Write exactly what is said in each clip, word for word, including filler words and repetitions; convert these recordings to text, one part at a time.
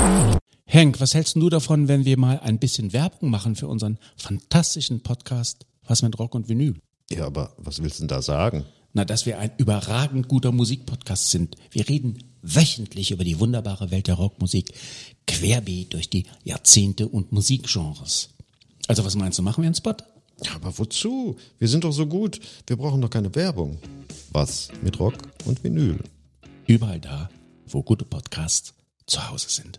Henk, was hältst du davon, wenn wir mal ein bisschen Werbung machen für unseren fantastischen Podcast Was mit Rock und Vinyl? Ja, aber was willst du denn da sagen? Na, dass wir ein überragend guter Musikpodcast sind. Wir reden wöchentlich über die wunderbare Welt der Rockmusik, querbeet durch die Jahrzehnte und Musikgenres. Also was meinst du, machen wir einen Spot? Ja, aber wozu? Wir sind doch so gut. Wir brauchen doch keine Werbung. Was mit Rock und Vinyl? Überall da, wo gute Podcasts zu Hause sind.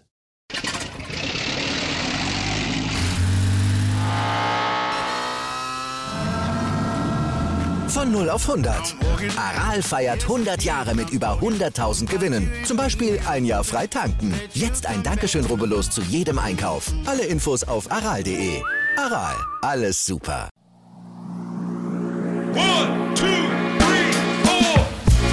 Von null auf hundert. Aral feiert hundert Jahre mit über hunderttausend Gewinnen. Zum Beispiel ein Jahr frei tanken. Jetzt ein Dankeschön, rubbellos zu jedem Einkauf. Alle Infos auf aral punkt de. Aral, alles super. One, two, three, four.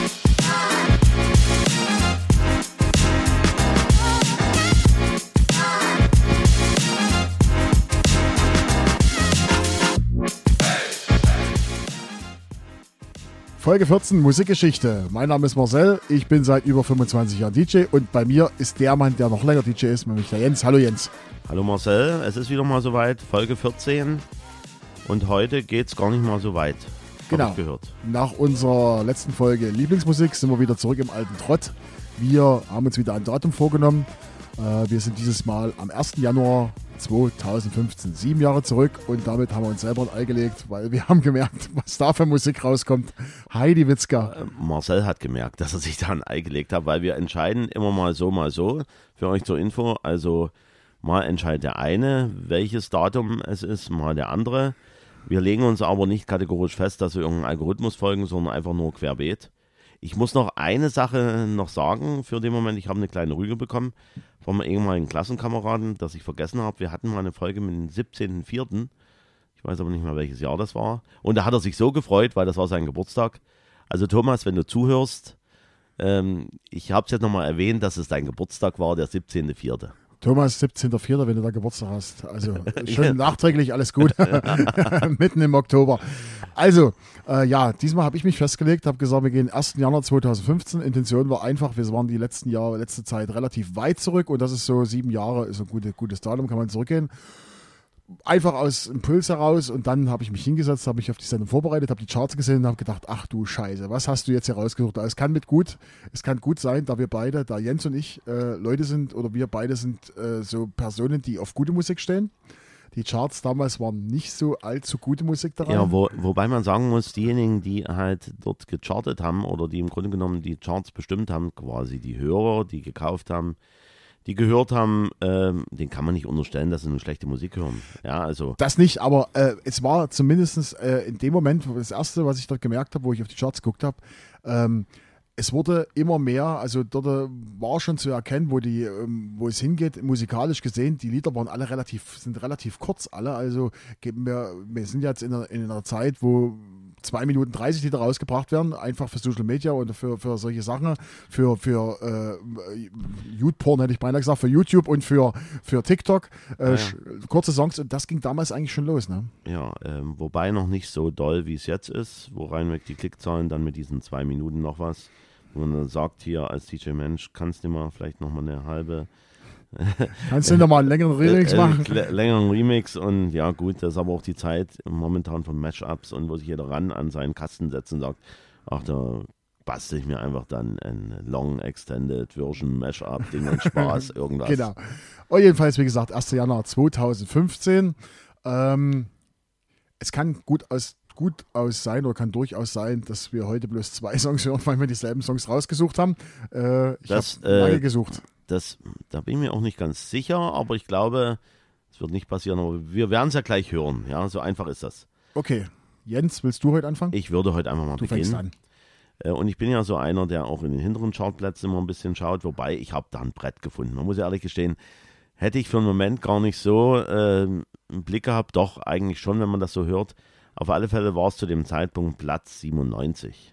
Folge vierzehn, Musikgeschichte. Mein Name ist Marcel, ich bin seit über fünfundzwanzig Jahren D J und bei mir ist der Mann, der noch länger D J ist, nämlich der Jens. Hallo Jens. Hallo Marcel, es ist wieder mal soweit, Folge vierzehn und heute geht's gar nicht mal so weit. Genau, gehört. Nach unserer letzten Folge Lieblingsmusik sind wir wieder zurück im alten Trott. Wir haben uns wieder ein Datum vorgenommen. Wir sind dieses Mal am ersten Januar zweitausendfünfzehn, sieben Jahre zurück und damit haben wir uns selber ein Ei gelegt, weil wir haben gemerkt, was da für Musik rauskommt. Heidi Witzka. Äh, Marcel hat gemerkt, dass er sich da ein Ei gelegt hat, weil wir entscheiden immer mal so, mal so. Für euch zur Info, also mal entscheidet der eine, welches Datum es ist, mal der andere. Wir legen uns aber nicht kategorisch fest, dass wir irgendeinem Algorithmus folgen, sondern einfach nur querbeet. Ich muss noch eine Sache noch sagen für den Moment. Ich habe eine kleine Rüge bekommen von meinem ehemaligen Klassenkameraden, dass ich vergessen habe. Wir hatten mal eine Folge mit dem siebzehnten vierten Ich weiß aber nicht mehr, welches Jahr das war. Und da hat er sich so gefreut, weil das war sein Geburtstag. Also Thomas, wenn du zuhörst, ähm, ich habe es jetzt nochmal erwähnt, dass es dein Geburtstag war, der siebzehnten vierten Thomas, siebzehnten vierten wenn du da Geburtstag hast. Also schon ja. Nachträglich alles gut. Mitten im Oktober. Also, äh, ja, diesmal habe ich mich festgelegt, habe gesagt, wir gehen ersten Januar zweitausendfünfzehn. Intention war einfach, wir waren die letzten Jahre, letzte Zeit relativ weit zurück und das ist so sieben Jahre, ist ein gute, gutes Datum, kann man zurückgehen. Einfach aus Impuls heraus und dann habe ich mich hingesetzt, habe mich auf die Sendung vorbereitet, habe die Charts gesehen und habe gedacht, ach du Scheiße, was hast du jetzt hier rausgesucht? Es kann mit gut, es kann gut sein, da wir beide, da Jens und ich äh, Leute sind oder wir beide sind äh, so Personen, die auf gute Musik stehen. Die Charts damals waren nicht so allzu gute Musik daran. Ja, wo, wobei man sagen muss, diejenigen, die halt dort gechartet haben oder die im Grunde genommen die Charts bestimmt haben, quasi die Hörer, die gekauft haben, die gehört haben, ähm, den kann man nicht unterstellen, dass sie eine schlechte Musik hören. Ja, also. Das nicht, aber äh, es war zumindest äh, in dem Moment, das erste, was ich dort gemerkt habe, wo ich auf die Charts geguckt habe, ähm, es wurde immer mehr, also dort war schon zu erkennen, wo die, ähm, wo es hingeht, musikalisch gesehen, die Lieder waren alle relativ, sind relativ kurz alle, also wir, wir sind jetzt in einer, in einer Zeit, wo zwei Minuten dreißig Lieder rausgebracht werden, einfach für Social Media und für, für solche Sachen, für, für äh, YouPorn hätte ich beinahe gesagt, für YouTube und für, für TikTok, äh, ja, ja. kurze Songs und das ging damals eigentlich schon los, ne? Ja, ähm, wobei noch nicht so doll, wie es jetzt ist, wo reinweg die Klickzahlen dann mit diesen zwei Minuten noch was, wo man sagt hier als D J Mensch, kannst du mal vielleicht noch mal eine halbe Kannst du noch mal einen längeren Remix machen? Äh, längeren Remix und ja gut, das ist aber auch die Zeit momentan von Mashups und wo sich jeder ran an seinen Kasten setzt und sagt, ach, da bastel ich mir einfach dann ein Long Extended Version Mashup, Ding und Spaß, irgendwas. Genau. Und jedenfalls, wie gesagt, ersten Januar zweitausendfünfzehn. Ähm, es kann gut aus gut aus sein oder kann durchaus sein, dass wir heute bloß zwei Songs hören, weil wir dieselben Songs rausgesucht haben. Äh, ich habe lange äh, gesucht. Das, da bin ich mir auch nicht ganz sicher, aber ich glaube, es wird nicht passieren. Aber wir werden es ja gleich hören. Ja, so einfach ist das. Okay. Jens, willst du heute anfangen? Ich würde heute einfach mal du beginnen. Du fängst an. Und ich bin ja so einer, der auch in den hinteren Chartplätzen immer ein bisschen schaut, wobei ich habe da ein Brett gefunden. Man muss ja ehrlich gestehen, hätte ich für einen Moment gar nicht so äh, einen Blick gehabt, doch eigentlich schon, wenn man das so hört. Auf alle Fälle war es zu dem Zeitpunkt Platz siebenundneunzig.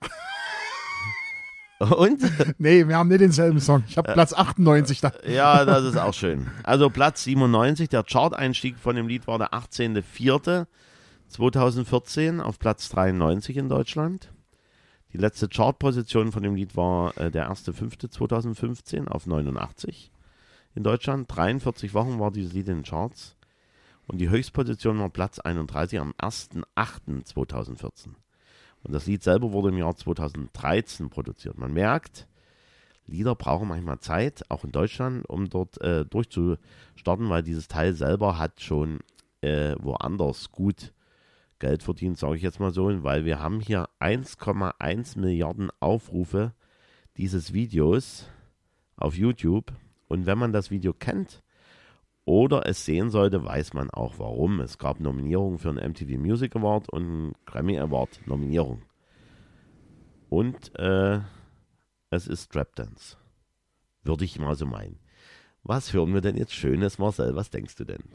Und? Nee, wir haben nicht denselben Song. Ich habe Platz achtundneunzig da. Ja, das ist auch schön. Also Platz siebenundneunzig, der Chart-Einstieg von dem Lied war der achtzehnten vierten zweitausendvierzehn auf Platz dreiundneunzig in Deutschland. Die letzte Chartposition von dem Lied war äh, der erste fünfte zweitausendfünfzehn auf neunundachtzig in Deutschland. dreiundvierzig Wochen war dieses Lied in den Charts. Und die Höchstposition war Platz einunddreißig am erster achter zweitausendvierzehn. Und das Lied selber wurde im Jahr zweitausenddreizehn produziert. Man merkt, Lieder brauchen manchmal Zeit, auch in Deutschland, um dort äh, durchzustarten, weil dieses Teil selber hat schon äh, woanders gut Geld verdient, sage ich jetzt mal so, weil wir haben hier eins Komma eins Milliarden Aufrufe dieses Videos auf YouTube. Und wenn man das Video kennt oder es sehen sollte, weiß man auch warum. Es gab Nominierungen für einen M T V Music Award und einen Grammy Award Nominierung. Und äh, es ist Trap Dance. Würde ich mal so meinen. Was hören wir denn jetzt Schönes, Marcel? Was denkst du denn?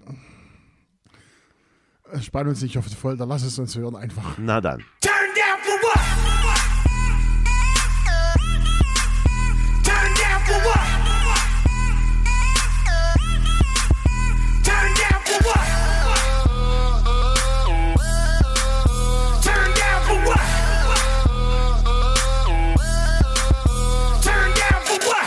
Spann uns nicht auf die Folter, lass es uns hören einfach. Na dann. Turn down for what? Turn down for what? Turn down for what? Turn down for what? Turn down for what?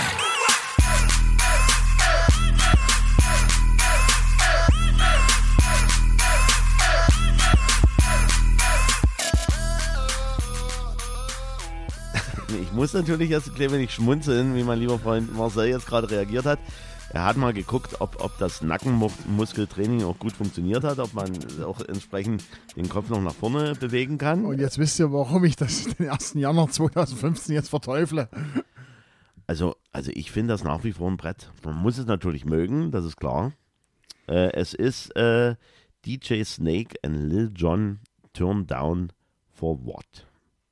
Ich muss natürlich jetzt ein klein wenig schmunzeln, wie mein lieber Freund Marcel jetzt gerade reagiert hat. Er hat mal geguckt, ob, ob das Nackenmuskeltraining auch gut funktioniert hat, ob man auch entsprechend den Kopf noch nach vorne bewegen kann. Und jetzt wisst ihr, warum ich das den ersten Januar zweitausendfünfzehn jetzt verteufle. Also, also ich finde das nach wie vor ein Brett. Man muss es natürlich mögen, das ist klar. Äh, es ist äh, D J Snake and Lil Jon Turn Down for What?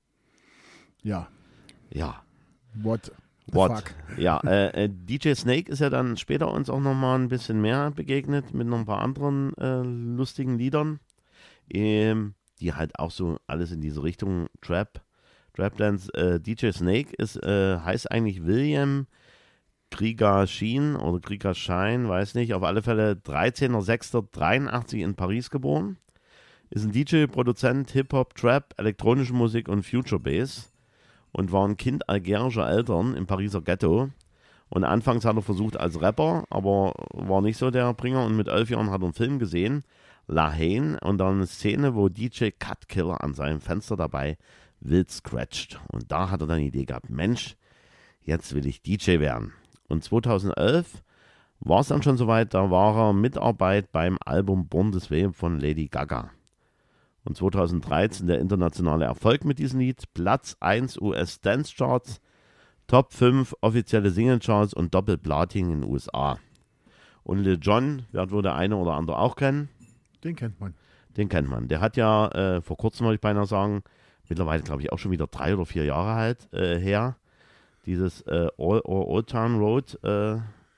Ja, Ja. what the What? fuck. Ja, äh, äh, D J Snake ist ja dann später uns auch nochmal ein bisschen mehr begegnet mit noch ein paar anderen äh, lustigen Liedern, ähm, die halt auch so alles in diese Richtung Trap, Trap Dance. Äh, D J Snake ist, äh, heißt eigentlich William Krieger Sheen oder Krieger Shine, weiß nicht, auf alle Fälle dreizehnter sechster dreiundachtzig in Paris geboren. Ist ein D J, Produzent, Hip-Hop, Trap, elektronische Musik und Future Bass. Und war ein Kind algerischer Eltern im Pariser Ghetto. Und anfangs hat er versucht als Rapper, aber war nicht so der Bringer. Und mit elf Jahren hat er einen Film gesehen, La Haine, und dann eine Szene, wo D J Cutkiller an seinem Fenster dabei wild scratcht. Und da hat er dann die Idee gehabt, Mensch, jetzt will ich D J werden. Und zweitausendelf war es dann schon soweit, da war er Mitarbeit beim Album Born This Way von Lady Gaga. Und zweitausenddreizehn der internationale Erfolg mit diesem Lied, Platz eins U S Dance Charts, Top fünf offizielle Single Charts und Doppelplatin in den U S A. Und Lil Jon, wird wohl der eine oder andere auch kennen, Den kennt man. den kennt man. Der hat ja äh, vor kurzem, wollte ich beinahe sagen, mittlerweile glaube ich auch schon wieder drei oder vier Jahre halt äh, her, dieses äh, Old, Old Town Road äh, äh,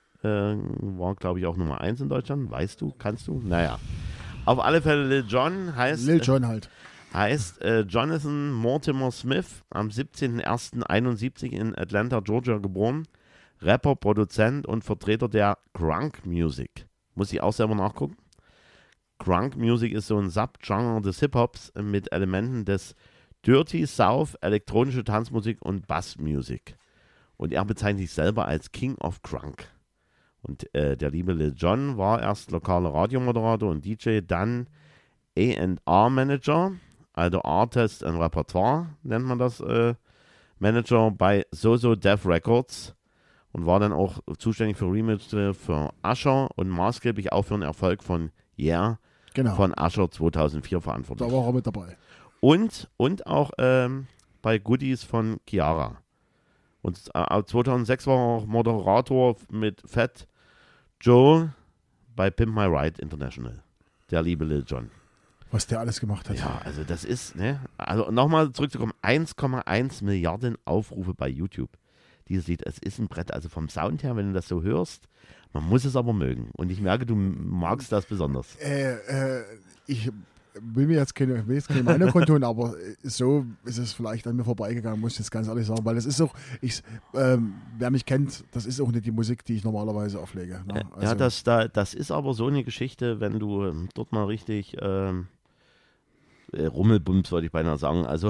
war glaube ich auch Nummer eins in Deutschland, weißt du, kannst du? Naja. Auf alle Fälle Lil Jon heißt, Lil Jon halt. heißt äh, Jonathan Mortimer Smith, am siebzehnter erster einundsiebzig in Atlanta, Georgia geboren. Rapper, Produzent und Vertreter der Crunk Music. Muss ich auch selber nachgucken. Crunk Music ist so ein Subgenre des Hip-Hops mit Elementen des Dirty South, elektronische Tanzmusik und Bassmusik. Und er bezeichnet sich selber als King of Crunk. Und äh, der liebe Lil Jon war erst lokaler Radiomoderator und D J, dann A and R Manager, also Artist and Repertoire nennt man das, äh, Manager bei So-So Def Records und war dann auch zuständig für Remixe für Usher und maßgeblich auch für den Erfolg von Yeah Genau. von Usher zweitausendvier verantwortlich. Da war er mit dabei. Und, und auch ähm, bei Goodies von Chiara. Und äh, zweitausendsechs war er auch Moderator mit Fat Joe bei Pimp My Ride International. Der liebe Lil Jon. Was der alles gemacht hat. Ja, also das ist, ne, also nochmal zurückzukommen, eins Komma eins Milliarden Aufrufe bei YouTube. Dieses Lied, es ist ein Brett, also vom Sound her, wenn du das so hörst, man muss es aber mögen. Und ich merke, du magst das besonders. Äh, äh, ich will mir jetzt keine, will jetzt keine Meinung kundtun, aber so ist es vielleicht an mir vorbeigegangen, muss ich jetzt ganz ehrlich sagen, weil das ist auch, ich, ähm, wer mich kennt, das ist auch nicht die Musik, die ich normalerweise auflege. Ne? Also, Ja, das, da, das ist aber so eine Geschichte, wenn du ähm, dort mal richtig ähm, äh, Rummelbums wollte ich beinahe sagen. Also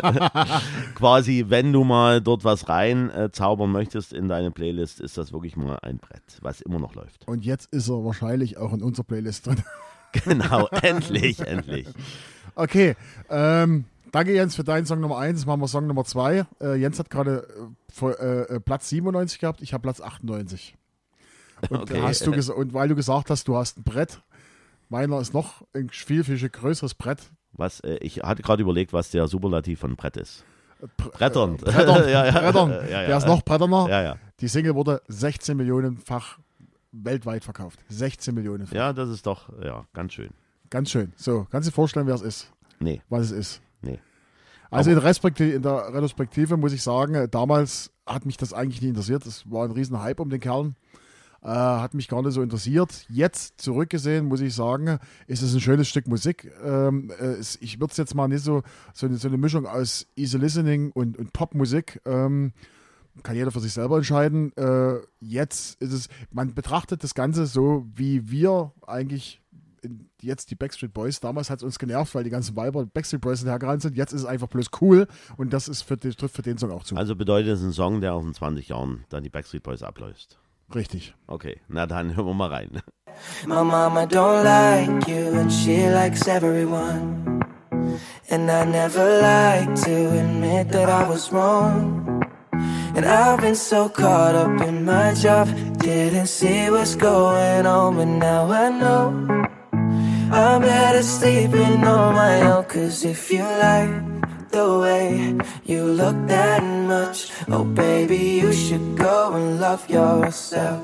quasi, wenn du mal dort was rein äh, zaubern möchtest in deine Playlist, ist das wirklich mal ein Brett, was immer noch läuft. Und jetzt ist er wahrscheinlich auch in unserer Playlist drin. Genau, endlich, endlich. Okay, ähm, danke Jens für deinen Song Nummer eins. Jetzt machen wir Song Nummer zwei. Äh, Jens hat gerade äh, äh, Platz siebenundneunzig gehabt, ich habe Platz achtundneunzig. Und, Okay. hast du ges- und weil du gesagt hast, du hast ein Brett, meiner ist noch ein viel, viel größeres Brett. Was, äh, ich hatte gerade überlegt, was der Superlativ von Brett ist. Br- Brettern. Äh, Brettern. Ja, ja. Brettern. Ja, ja. Der ist noch bretterner. Ja, ja. Die Single wurde sechzehn Millionenfach weltweit verkauft. sechzehn Millionen. Ja, das ist doch, ja, ganz schön. Ganz schön. So, kannst du dir vorstellen, wer es ist? Nee, Was es ist? nee. Also in, Respekti- in der Retrospektive muss ich sagen, damals hat mich das eigentlich nie interessiert. Es war ein riesen Hype um den Kerl. Äh, hat mich gar nicht so interessiert. Jetzt zurückgesehen, muss ich sagen, ist es ein schönes Stück Musik. Ähm, äh, es, ich würde es jetzt mal nicht so, so eine, so eine Mischung aus Easy Listening und, und Popmusik. Ähm, kann jeder für sich selber entscheiden. Äh, jetzt ist es, man betrachtet das Ganze so, wie wir eigentlich in, jetzt die Backstreet Boys, damals hat es uns genervt, weil die ganzen Weiber Backstreet Boys hergerannt sind. Jetzt ist es einfach bloß cool und das ist für, trifft für den Song auch zu. Also bedeutet es ein Song, der auch in zwanzig Jahren dann die Backstreet Boys ablöst. Richtig. Okay, na dann hören wir mal rein. My mama don't like you and she likes everyone. And I never like to admit that I was wrong. And I've been so caught up in my job, didn't see what's going on, but now I know I'm better sleeping on my own. Cause if you like the way you look that much, oh baby, you should go and love yourself.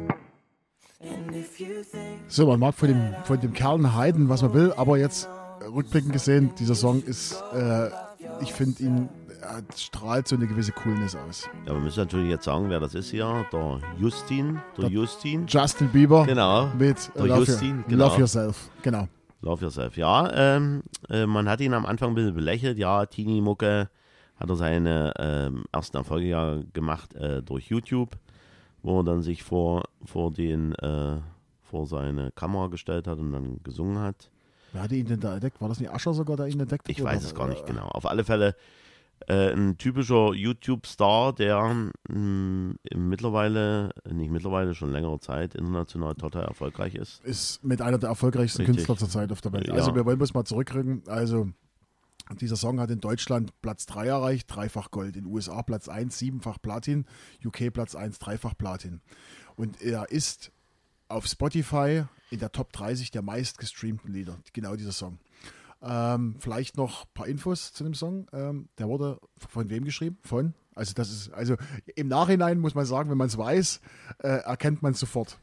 And if you think So, man mag von dem, von dem Kerl Heiden, was man will, aber jetzt äh, rückblickend gesehen, dieser Song ist, äh, ich finde ihn, er strahlt so eine gewisse Coolness aus. Ja, wir müssen natürlich jetzt sagen, wer das ist hier. Der Justin. Der, Der Justin. Justin Bieber Genau. mit äh, Der Love, Justin, Your, genau. Love Yourself. Genau. Love Yourself. Ja, ähm, äh, man hat ihn am Anfang ein bisschen belächelt. Ja, Teenie-Mucke hat er seine ähm, ersten Erfolge ja gemacht äh, durch YouTube, wo er dann sich vor, vor, den, äh, vor seine Kamera gestellt hat und dann gesungen hat. Wer hatte ihn denn da entdeckt? War das nicht Ascher sogar, der ihn entdeckt hat? Ich weiß Oder- es gar nicht genau. Auf alle Fälle äh, ein typischer YouTube-Star, der mh, mittlerweile, nicht mittlerweile, schon längere Zeit international total erfolgreich ist. Ist mit einer der erfolgreichsten Richtig. Künstler zurzeit auf der Welt. Ja. Also wir wollen es mal zurückrücken. Also dieser Song hat in Deutschland Platz drei erreicht, dreifach Gold. In den U S A Platz eins, siebenfach Platin. U K Platz eins, dreifach Platin. Und er ist auf Spotify in der Top dreißig der meistgestreamten Lieder. Genau dieser Song. Ähm, vielleicht noch ein paar Infos zu dem Song. Ähm, der wurde von wem geschrieben? Von? Also das ist, also im Nachhinein muss man sagen, wenn man es weiß, äh, erkennt man es sofort.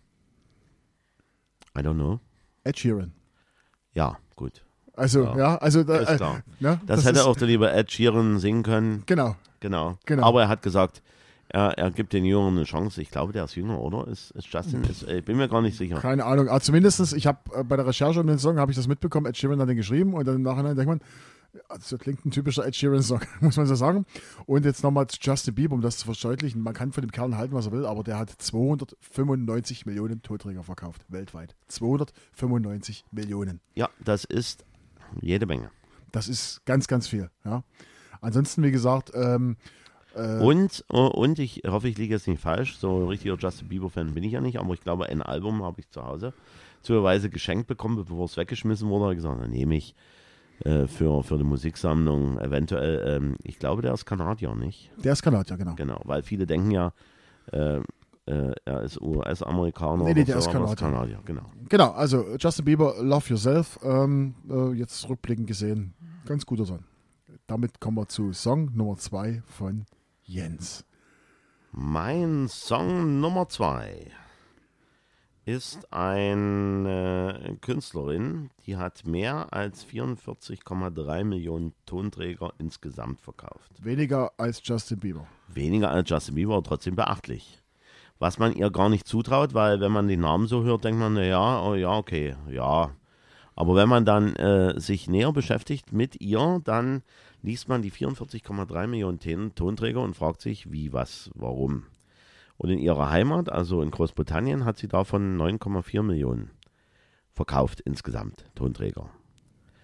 I don't know. Ed Sheeran. Ja, gut. Also, Ja. ja, also da, Ist äh, klar. ne, Das, hätte ist, auch der liebe Ed Sheeran singen können. Genau. Genau. Genau. Aber er hat gesagt, er, er gibt den Jüngeren eine Chance. Ich glaube, der ist jünger, oder? Ist, ist Justin? Ist, ich bin mir gar nicht sicher. Keine Ahnung. Aber zumindest, ich habe äh, bei der Recherche um den Song, habe ich das mitbekommen, Ed Sheeran hat den geschrieben und dann im Nachhinein denkt man, also klingt ein typischer Ed Sheeran-Song, muss man so sagen. Und jetzt nochmal zu Justin Bieber, um das zu verdeutlichen. Man kann von dem Kerl halten, was er will, aber der hat zweihundertfünfundneunzig Millionen Tonträger verkauft, weltweit. zweihundertfünfundneunzig Millionen. Ja, das ist jede Menge. Das ist ganz, ganz viel. Ja. Ansonsten, wie gesagt, ähm, äh, Und, äh, und ich hoffe, ich liege jetzt nicht falsch. So ein richtiger Justin Bieber-Fan bin ich ja nicht, aber ich glaube, ein Album habe ich zu Hause zufälligerweise geschenkt bekommen, bevor es weggeschmissen wurde. Da habe ich gesagt, dann nehme ich äh, für, für die Musiksammlung eventuell. Ähm, ich glaube, der ist Kanadier, nicht? der ist Kanadier, genau. Genau, weil viele denken ja, äh, äh, er ist U S-Amerikaner. Nee, nee, oder der so, ist aber er Kanadier. Kanadier. Genau. Genau, also Justin Bieber, Love Yourself, ähm, äh, jetzt rückblickend gesehen, ganz guter Song. Damit kommen wir zu Song Nummer zwei von Jens. Mein Song Nummer zwei ist eine Künstlerin, die hat mehr als vierundvierzig Komma drei Millionen Tonträger insgesamt verkauft. Weniger als Justin Bieber. Weniger als Justin Bieber, aber trotzdem beachtlich. Was man ihr gar nicht zutraut, weil wenn man den Namen so hört, denkt man, na ja, oh ja, okay, ja. Aber wenn man dann äh, sich näher beschäftigt mit ihr, dann liest man die vierundvierzig Komma drei Millionen Ton- Tonträger und fragt sich, wie, was, warum. Und in ihrer Heimat, also in Großbritannien, hat sie davon neun Komma vier Millionen verkauft insgesamt, Tonträger.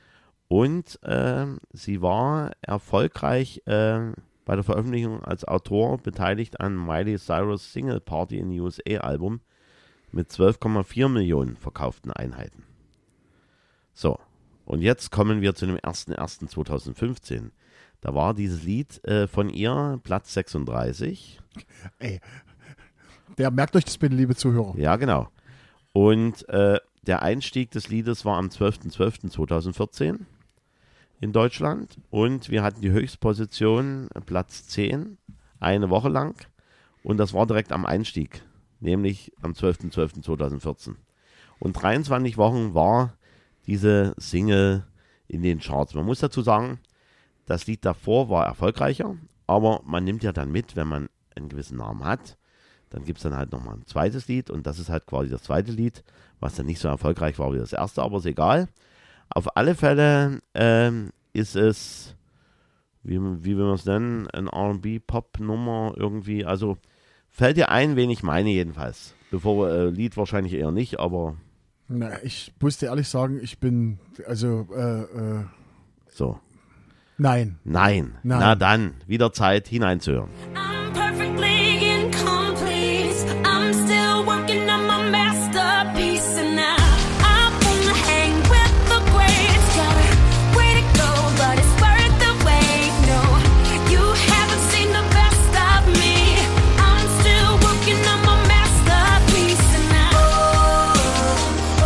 Und äh, sie war erfolgreich äh, bei der Veröffentlichung als Autor beteiligt an Miley Cyrus Single Party in U S A Album mit zwölf Komma vier Millionen verkauften Einheiten. So, und jetzt kommen wir zu dem ersten ersten zweitausendfünfzehn. Da war dieses Lied äh, von ihr Platz sechsunddreißig. Ey, der merkt euch das bitte, liebe Zuhörer. Ja, genau. Und äh, der Einstieg des Liedes war am zwölfter zwölfter zweitausendvierzehn in Deutschland. Und wir hatten die Höchstposition, Platz zehn, eine Woche lang. Und das war direkt am Einstieg, nämlich am zwölfter zwölfter zweitausendvierzehn. Und dreiundzwanzig Wochen war diese Single in den Charts. Man muss dazu sagen, das Lied davor war erfolgreicher, aber man nimmt ja dann mit, wenn man einen gewissen Namen hat. Dann gibt es dann halt nochmal ein zweites Lied und das ist halt quasi das zweite Lied, was dann nicht so erfolgreich war wie das erste, aber ist egal. Auf alle Fälle ähm, ist es, wie, wie will man es nennen, ein R und B-Pop-Nummer irgendwie. Also fällt dir ein, wen ich meine jedenfalls. Bevor äh, Lied wahrscheinlich eher nicht, aber... Na, ich muss dir ehrlich sagen, ich bin, also, äh, äh, So. nein. Nein. Nein. Na dann, wieder Zeit hineinzuhören. I'm perfectly incomplete. I'm still working on my masterpiece, and now I wanna hang with the greats. Got a way to go, but it's worth the wait. No, you haven't seen the best of me. I'm still working on my masterpiece, and now oh,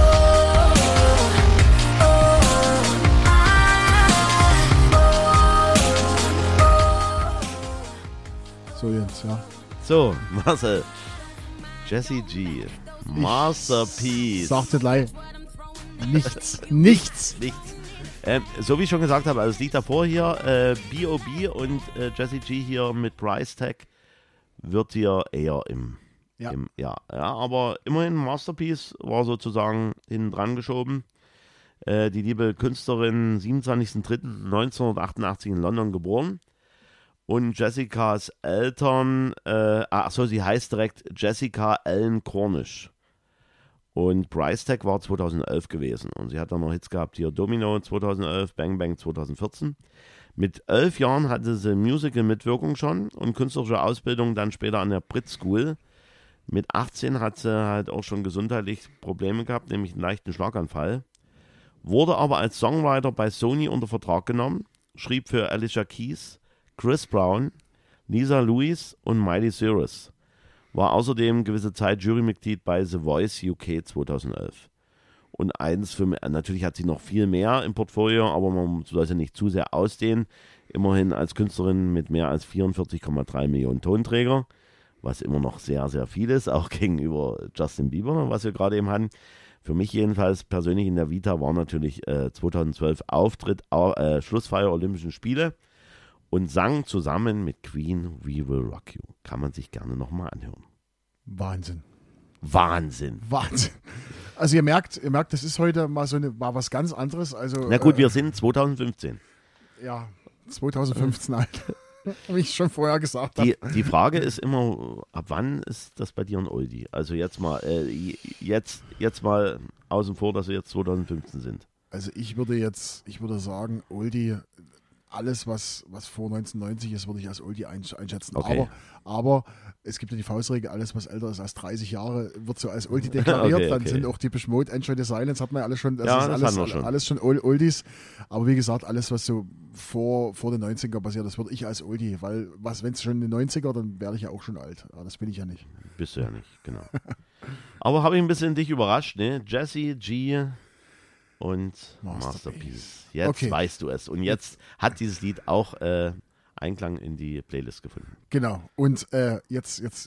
oh, oh, I, So, Jens, ja. So, Marcel. Jessie G. Masterpiece. Sagte gleich. Nichts. Nichts. Nichts. Ähm, so wie ich schon gesagt habe, also das Lied davor hier, äh, B O B und äh, Jessie G hier mit Price Tag wird hier eher im, Ja. im ja, ja, aber immerhin Masterpiece war sozusagen hinten dran geschoben. Äh, die liebe Künstlerin, siebenundzwanzigster dritter neunzehnhundertachtundachtzig in London geboren. Und Jessicas Eltern, äh, achso, sie heißt direkt Jessica Ellen Cornish. Und Price Tag war zweitausendelf gewesen. Und sie hat dann noch Hits gehabt, hier Domino zweitausendelf, Bang Bang zweitausendvierzehn. Mit elf Jahren hatte sie Musical-Mitwirkung schon und künstlerische Ausbildung dann später an der Brit School. Mit achtzehn hat sie halt auch schon gesundheitlich Probleme gehabt, nämlich einen leichten Schlaganfall. Wurde aber als Songwriter bei Sony unter Vertrag genommen, schrieb für Alicia Keys, Chris Brown, Lisa Lewis und Miley Cyrus. War außerdem gewisse Zeit Jurymitglied bei The Voice U K zweitausendelf. Und eins für, natürlich hat sie noch viel mehr im Portfolio, aber man soll sie nicht zu sehr ausdehnen. Immerhin als Künstlerin mit mehr als vierundvierzig Komma drei Millionen Tonträger, was immer noch sehr, sehr viel ist, auch gegenüber Justin Bieber, was wir gerade eben hatten. Für mich jedenfalls persönlich in der Vita war natürlich äh, zweitausendzwölf Auftritt, äh, Schlussfeier Olympischen Spiele. Und sang zusammen mit Queen We Will Rock You. Kann man sich gerne nochmal anhören. Wahnsinn. Wahnsinn. Wahnsinn. Also ihr merkt, ihr merkt, das ist heute mal so eine, mal was ganz anderes. Also, Na gut, äh, wir sind zweitausendfünfzehn. Ja, zweitausendfünfzehn halt. Wie ich schon vorher gesagt habe. Die, die Frage ist immer, ab wann ist das bei dir ein Oldie? Also jetzt mal, äh, jetzt, jetzt mal außen vor, dass wir jetzt zweitausendfünfzehn sind. Also ich würde jetzt, ich würde sagen, Oldie, alles, was, was vor neunzehnhundertneunzig ist, würde ich als Oldie einschätzen. Okay. Aber, aber es gibt ja die Faustregel, alles, was älter ist als dreißig Jahre, wird so als Oldie deklariert. Okay, Dann okay. sind auch Typisch Mode, Enjoy the Silence, hat man ja alles schon. Das Ja, ist das alles, haben wir schon. alles schon Oldies. Aber wie gesagt, alles, was so vor, vor den neunziger passiert, das würde ich als Oldie, weil was, wenn es schon in den neunziger, dann werde ich ja auch schon alt. Aber das bin ich ja nicht. Bist du ja nicht, genau. Aber habe ich ein bisschen dich überrascht, ne? Jessie G und Masterpiece. Masterpiece. Jetzt Okay. weißt du es. Und jetzt hat dieses Lied auch äh, Einklang in die Playlist gefunden. Genau. Und äh, jetzt, jetzt,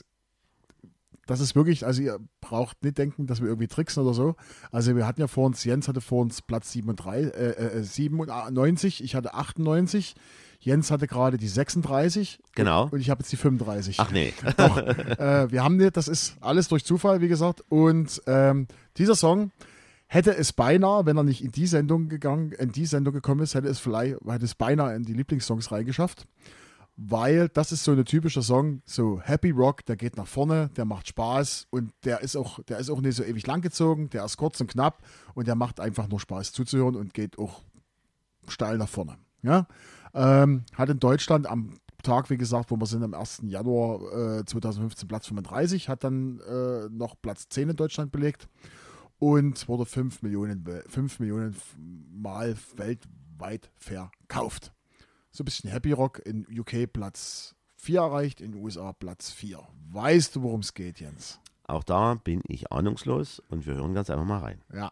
das ist wirklich, also ihr braucht nicht denken, dass wir irgendwie tricksen oder so. Also wir hatten ja vor uns, Jens hatte vor uns Platz siebenunddreißig, äh, äh, siebenundneunzig, ich hatte achtundneunzig, Jens hatte gerade die sechsunddreißig. Genau. Und, und ich habe jetzt die fünfunddreißig. Ach nee. Doch, äh, wir haben nicht, das ist alles durch Zufall, wie gesagt. Und ähm, dieser Song hätte es beinahe, wenn er nicht in die Sendung gegangen, in die Sendung gekommen ist, hätte es vielleicht, hätte es beinahe in die Lieblingssongs reingeschafft. Weil das ist so ein typischer Song, so Happy Rock, der geht nach vorne, der macht Spaß und der ist auch, der ist auch nicht so ewig langgezogen, der ist kurz und knapp und der macht einfach nur Spaß zuzuhören und geht auch steil nach vorne. Ja? Ähm, hat in Deutschland am Tag, wie gesagt, wo wir sind, am ersten Januar äh, zweitausendfünfzehn Platz fünfunddreißig, hat dann äh, noch Platz zehn in Deutschland belegt und wurde fünf Millionen, fünf Millionen Mal weltweit verkauft. So ein bisschen Happy Rock, in U K Platz vier erreicht, in den U S A Platz vier. Weißt du, worum es geht, Jens? Auch da bin ich ahnungslos und wir hören ganz einfach mal rein. Ja.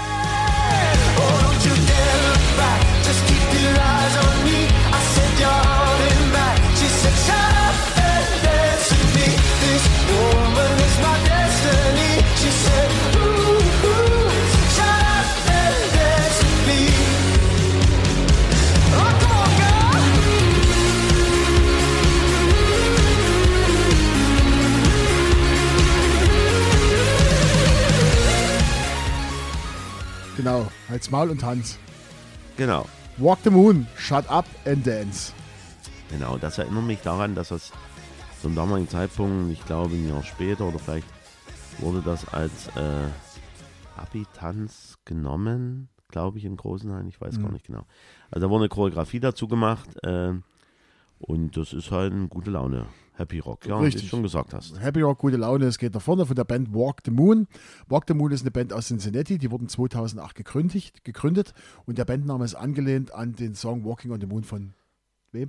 Genau, halt's Maul und Tanz. Genau. Walk the Moon, Shut Up and Dance. Genau, das erinnert mich daran, dass das zum damaligen Zeitpunkt, ich glaube ein Jahr später oder vielleicht wurde das als äh, Abi-Tanz genommen, glaube ich, in Großenhain, ich weiß mhm. gar nicht genau. Also da wurde eine Choreografie dazu gemacht äh, und das ist halt eine gute Laune. Happy Rock, ja, Richtig. wie du schon gesagt hast. Happy Rock, gute Laune, es geht nach vorne von der Band Walk the Moon. Walk the Moon ist eine Band aus Cincinnati, die wurden zweitausendacht gegründet, gegründet und der Bandname ist angelehnt an den Song Walking on the Moon von wem?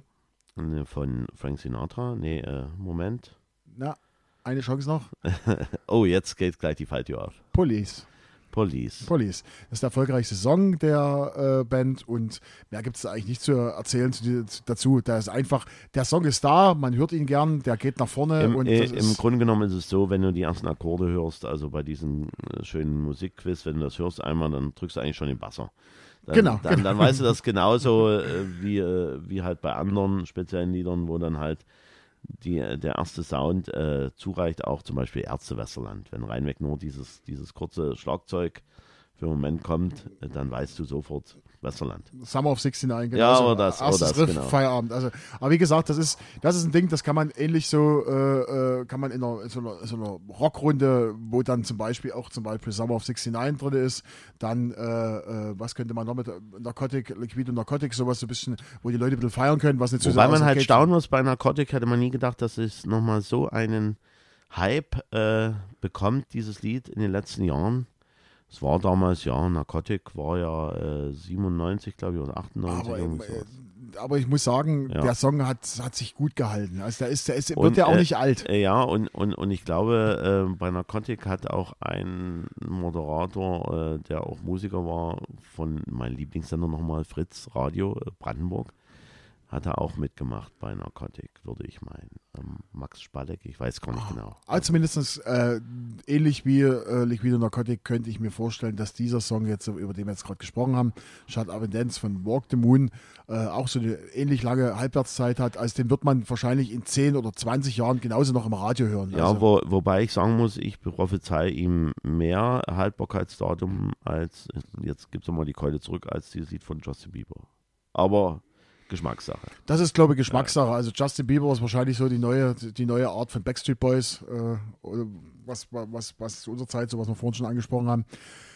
Von Frank Sinatra? Nee, äh, Moment. Na, eine Chance noch. Oh, jetzt geht gleich die Falltür auf. Police. Police. Police. Das ist der erfolgreichste Song der äh, Band und mehr gibt es eigentlich nicht zu erzählen zu, zu, dazu. Der ist einfach, der Song ist da, man hört ihn gern, der geht nach vorne. Im, und äh, das Im ist Grunde genommen ist es so, wenn du die ersten Akkorde hörst, also bei diesem äh, schönen Musikquiz, wenn du das hörst einmal, dann drückst du eigentlich schon den Basser. Dann, Genau, dann, genau. dann weißt du das genauso äh, wie, äh, wie halt bei anderen speziellen Liedern, wo dann halt die, der erste Sound äh, zureicht, auch zum Beispiel Ärzte Westerland. Wenn reinweg nur dieses, dieses kurze Schlagzeug für einen Moment kommt, äh, dann weißt du sofort Westerland. Summer of sixty-nine, genau. Ja, so, oder das, erstes oder das, Riff, genau. Feierabend. Also, aber wie gesagt, das ist, das ist ein Ding, das kann man ähnlich so, äh, äh, kann man in, einer, in, so einer, in so einer Rockrunde, wo dann zum Beispiel auch zum Beispiel Summer of sixty-nine drin ist, dann, äh, äh, was könnte man noch mit Narcotic, Liquid und Narcotic, sowas so ein bisschen, wo die Leute ein bisschen feiern können, was nicht so Wobei sehr man halt ausgeht. staunen muss, bei Narcotic hätte man nie gedacht, dass es nochmal so einen Hype äh, bekommt, dieses Lied in den letzten Jahren. Es war damals, ja, Narcotic war ja äh, siebenundneunzig, glaube ich, oder achtundneunzig. Aber, irgendwie äh, sowas. aber ich muss sagen, Ja. der Song hat, hat sich gut gehalten. Also der ist, der ist, wird Und, ja auch äh, nicht alt. Äh, ja, und, und, und ich glaube, äh, bei Narcotic hat auch ein Moderator, äh, der auch Musiker war, von meinem Lieblingssender nochmal, Fritz Radio äh, Brandenburg, hat er auch mitgemacht bei Narcotic, würde ich meinen. Ähm, Max Spalleck, ich weiß gar nicht genau. Also zumindest äh, ähnlich wie äh, Liquid und Narcotic könnte ich mir vorstellen, dass dieser Song jetzt, über den wir jetzt gerade gesprochen haben, Shut Up and Dance von Walk the Moon, äh, auch so eine ähnlich lange Halbwertszeit hat. Also den wird man wahrscheinlich in zehn oder zwanzig Jahren genauso noch im Radio hören. Ja, also, wo, wobei ich sagen muss, ich prophezei ihm mehr Haltbarkeitsdatum als, jetzt gibt es nochmal die Keule zurück, als dieses Lied von Justin Bieber. Aber Geschmackssache. das ist, glaube ich, Geschmackssache. Also Justin Bieber ist wahrscheinlich so die neue, die neue Art von Backstreet Boys, äh, oder was, was, was zu unserer Zeit, so was wir vorhin schon angesprochen haben.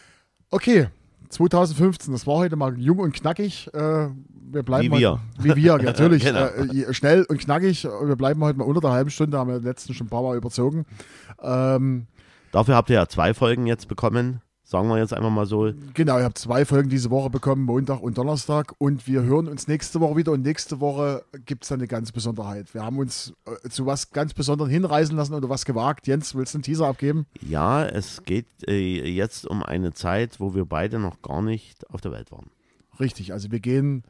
Okay, zwanzig fünfzehn, das war heute mal jung und knackig. Äh, wir bleiben Wie heute, wir. Wie wir, natürlich. Genau. äh, schnell und knackig. Wir bleiben heute mal unter der halben Stunde, haben wir letzten schon ein paar Mal überzogen. Ähm, Dafür habt ihr ja zwei Folgen jetzt bekommen. Sagen wir jetzt einfach mal so. Genau, ihr habt zwei Folgen diese Woche bekommen, Montag und Donnerstag. Und wir hören uns nächste Woche wieder. Und nächste Woche gibt es dann eine ganz Besonderheit. Wir haben uns äh, zu was ganz Besonderem hinreißen lassen oder was gewagt. Jens, willst du einen Teaser abgeben? Ja, es geht äh, jetzt um eine Zeit, wo wir beide noch gar nicht auf der Welt waren. Richtig, also wir gehen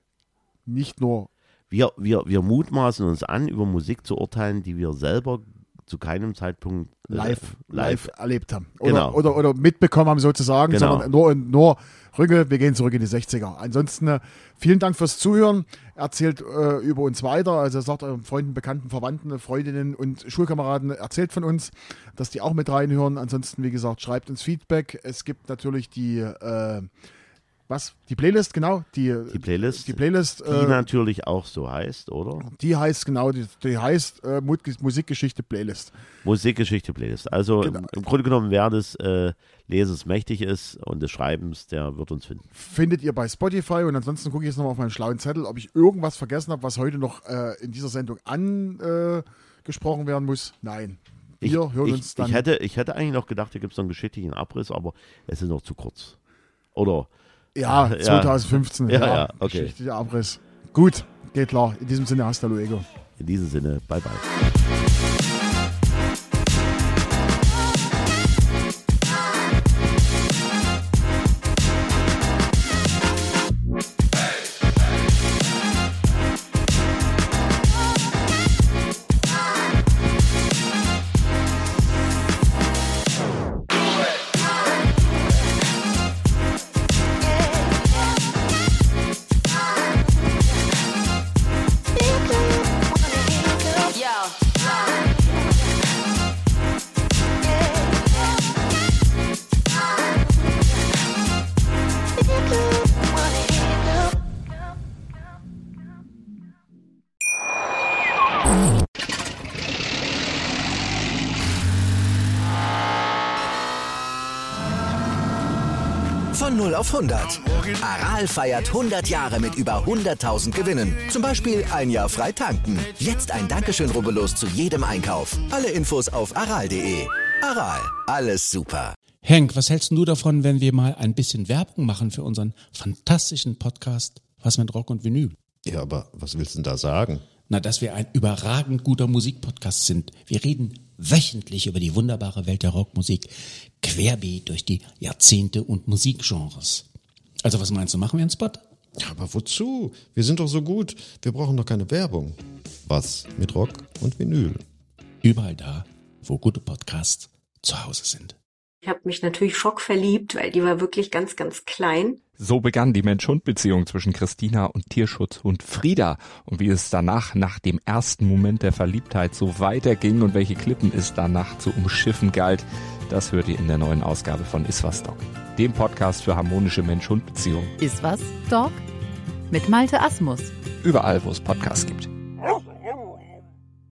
nicht nur, Wir, wir, wir mutmaßen uns an, über Musik zu urteilen, die wir selber zu keinem Zeitpunkt äh, live, live live erlebt haben. Oder, Genau. oder, oder mitbekommen haben sozusagen, Genau. sondern nur, nur Rücke, wir gehen zurück in die sechziger. Ansonsten äh, vielen Dank fürs Zuhören. Erzählt äh, über uns weiter. Also sagt euren Freunden, Bekannten, Verwandten, Freundinnen und Schulkameraden, erzählt von uns, dass die auch mit reinhören. Ansonsten, wie gesagt, schreibt uns Feedback. Es gibt natürlich die äh, Was? Die Playlist, genau. Die, Die Playlist, die, Playlist, die äh, natürlich auch so heißt, oder? die heißt, genau, die, die heißt äh, Mu- Musikgeschichte Playlist. Musikgeschichte Playlist. Also Genau. im, im Grunde genommen, wer des äh, Lesens mächtig ist und des Schreibens, der wird uns finden. Findet ihr bei Spotify und ansonsten gucke ich jetzt nochmal auf meinen schlauen Zettel, ob ich irgendwas vergessen habe, was heute noch äh, in dieser Sendung angesprochen werden muss. Nein. Wir Ich, hören ich, uns dann. ich, hätte, ich hätte eigentlich noch gedacht, hier gibt es noch einen geschichtlichen Abriss, aber es ist noch zu kurz. Oder? ja, Ja. zwanzig fünfzehn. Ja, ja, okay. Geschichtlicher Abriss. Gut, geht klar. In diesem Sinne, hasta luego. In diesem Sinne, bye bye. Von null auf hundert. Aral feiert hundert Jahre mit über hunderttausend Gewinnen. Zum Beispiel ein Jahr frei tanken. Jetzt ein Dankeschön, rubbellos zu jedem Einkauf. Alle Infos auf aral punkt de. Aral, alles super. Henk, was hältst du davon, wenn wir mal ein bisschen Werbung machen für unseren fantastischen Podcast Was mit Rock und Vinyl? Ja, aber was willst du denn da sagen? Na, dass wir ein überragend guter Musikpodcast sind. Wir reden wöchentlich über die wunderbare Welt der Rockmusik, querbeet durch die Jahrzehnte und Musikgenres. Also was meinst du, machen wir einen Spot? Ja, aber wozu? Wir sind doch so gut. Wir brauchen doch keine Werbung. Was mit Rock und Vinyl? Überall da, wo gute Podcasts zu Hause sind. Ich habe mich natürlich schockverliebt, weil die war wirklich ganz, ganz klein. So begann die Mensch-Hund-Beziehung zwischen Christina und Tierschutzhund Frieda. Und wie es danach, nach dem ersten Moment der Verliebtheit, so weiterging und welche Klippen es danach zu umschiffen galt, das hört ihr in der neuen Ausgabe von Iswas Dog, dem Podcast für harmonische Mensch-Hund-Beziehungen. Iswas Dog? Mit Malte Asmus. Überall, wo es Podcasts gibt.